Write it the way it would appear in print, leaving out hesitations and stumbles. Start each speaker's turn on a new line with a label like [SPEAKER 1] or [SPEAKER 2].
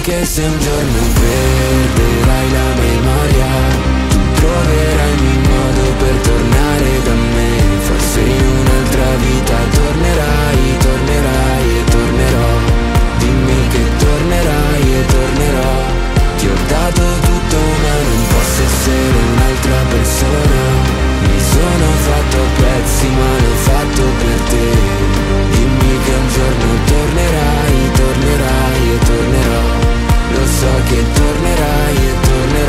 [SPEAKER 1] che se un giorno perderai la memoria, tu troverai